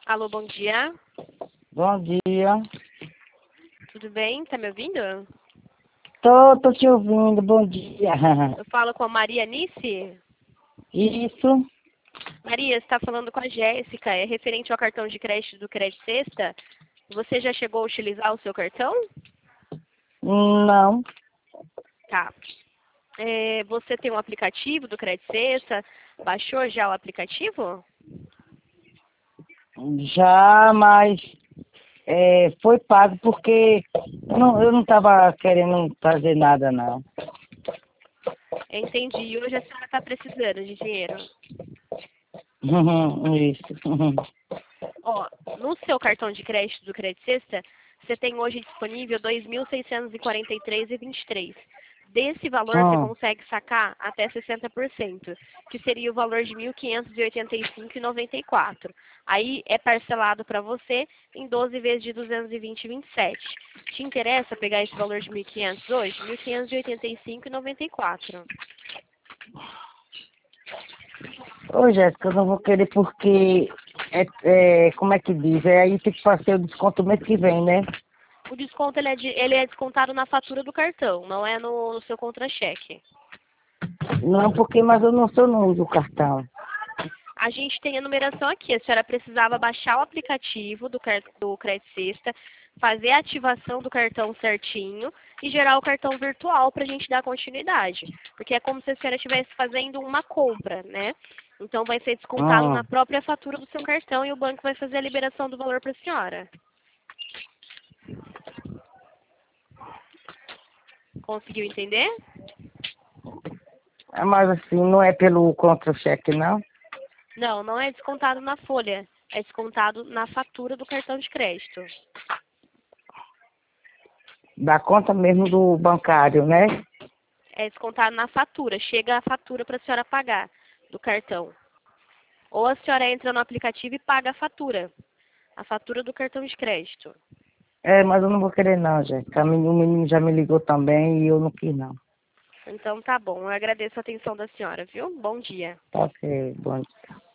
Alô, bom dia. Bom dia. Tudo bem? Tá me ouvindo? Tô te ouvindo, bom dia. Eu falo com a Maria Nice. Isso? Maria, você está falando com a Jéssica. É referente ao cartão de crédito do Crédito Sexta. Você já chegou a utilizar o seu cartão? Não, Tá. Você tem um aplicativo do Crédito Sexta? Baixou já o aplicativo? já, mas foi pago porque eu não estava querendo fazer nada, não. Entendi. E hoje a senhora está precisando de dinheiro. Isso. Ó, no seu cartão de crédito do Crédito Sexta, você tem hoje disponível R$ 2.643,23. Desse valor, você Hum. consegue sacar até 60%, que seria o valor de R$ 1.585,94. Aí é parcelado para você em 12 vezes de 220,27. Te interessa pegar esse valor de 1.500 hoje? R$ 1.585,94. Ô, Jéssica, eu não vou querer porque, como é que diz? Aí tem que fazer o desconto mês que vem, né? O desconto ele é descontado na fatura do cartão, não é no seu contra-cheque. Não, porque, mas eu não uso o cartão. A gente tem a numeração aqui. A senhora precisava baixar o aplicativo do Crédito Sexta, fazer a ativação do cartão certinho e gerar o cartão virtual para a gente dar continuidade. Porque é como se a senhora estivesse fazendo uma compra, né? Então vai ser descontado na Hum. própria fatura do seu cartão e o banco vai fazer a liberação do valor para a senhora. Conseguiu entender? Mas assim, não é pelo contra-cheque, não? Não, não é descontado na folha. É descontado na fatura do cartão de crédito. Da conta mesmo do bancário, né? É descontado na fatura. Chega a fatura para a senhora pagar do cartão. Ou a senhora entra no aplicativo e paga a fatura do cartão de crédito. Mas eu não vou querer não, Jéssica. O menino já me ligou também e eu não quis não. Então tá bom, eu agradeço a atenção da senhora, viu? Bom dia. Tá ok, bom.